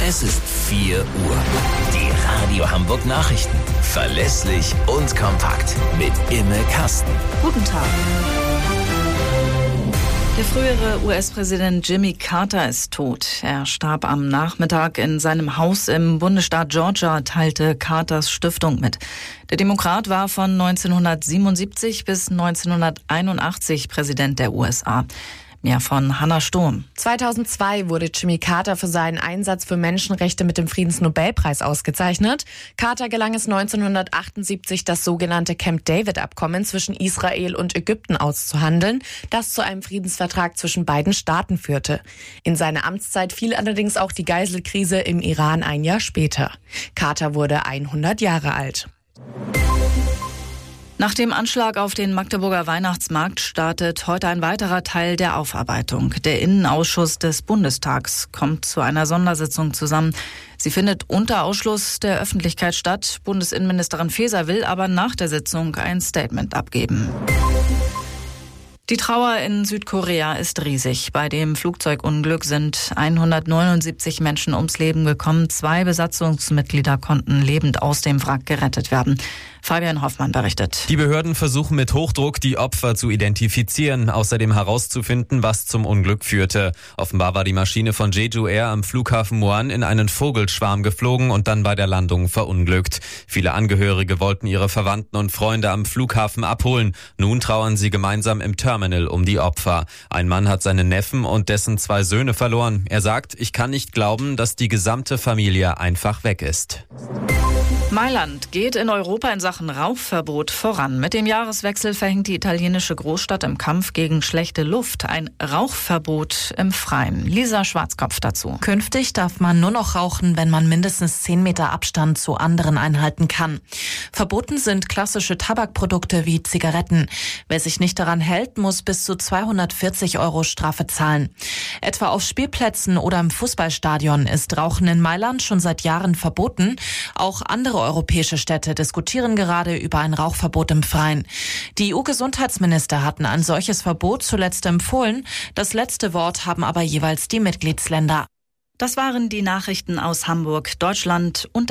Es ist 4 Uhr. Die Radio Hamburg Nachrichten. Verlässlich und kompakt. Mit Imme Kasten. Guten Tag. Der frühere US-Präsident Jimmy Carter ist tot. Er starb am Nachmittag in seinem Haus im Bundesstaat Georgia, teilte Carters Stiftung mit. Der Demokrat war von 1977 bis 1981 Präsident der USA. Mehr von Hannah Sturm. 2002 wurde Jimmy Carter für seinen Einsatz für Menschenrechte mit dem Friedensnobelpreis ausgezeichnet. Carter gelang es 1978, das sogenannte Camp David-Abkommen zwischen Israel und Ägypten auszuhandeln, das zu einem Friedensvertrag zwischen beiden Staaten führte. In seine Amtszeit fiel allerdings auch die Geiselkrise im Iran ein Jahr später. Carter wurde 100 Jahre alt. Nach dem Anschlag auf den Magdeburger Weihnachtsmarkt startet heute ein weiterer Teil der Aufarbeitung. Der Innenausschuss des Bundestags kommt zu einer Sondersitzung zusammen. Sie findet unter Ausschluss der Öffentlichkeit statt. Bundesinnenministerin Faeser will aber nach der Sitzung ein Statement abgeben. Die Trauer in Südkorea ist riesig. Bei dem Flugzeugunglück sind 179 Menschen ums Leben gekommen. 2 Besatzungsmitglieder konnten lebend aus dem Wrack gerettet werden. Fabian Hoffmann berichtet. Die Behörden versuchen mit Hochdruck, die Opfer zu identifizieren, außerdem herauszufinden, was zum Unglück führte. Offenbar war die Maschine von Jeju Air am Flughafen Muan in einen Vogelschwarm geflogen und dann bei der Landung verunglückt. Viele Angehörige wollten ihre Verwandten und Freunde am Flughafen abholen. Nun trauern sie gemeinsam im Terminal um die Opfer. Ein Mann hat seinen Neffen und dessen 2 Söhne verloren. Er sagt, ich kann nicht glauben, dass die gesamte Familie einfach weg ist. Mailand geht in Europa in Sachen Rauchverbot voran. Mit dem Jahreswechsel verhängt die italienische Großstadt im Kampf gegen schlechte Luft ein Rauchverbot im Freien. Lisa Schwarzkopf dazu. Künftig darf man nur noch rauchen, wenn man mindestens 10 Meter Abstand zu anderen einhalten kann. Verboten sind klassische Tabakprodukte wie Zigaretten. Wer sich nicht daran hält, muss bis zu 240 € Strafe zahlen. Etwa auf Spielplätzen oder im Fußballstadion ist Rauchen in Mailand schon seit Jahren verboten. Auch andere europäische Städte diskutieren gerade über ein Rauchverbot im Freien. Die EU-Gesundheitsminister hatten ein solches Verbot zuletzt empfohlen. Das letzte Wort haben aber jeweils die Mitgliedsländer. Das waren die Nachrichten aus Hamburg, Deutschland und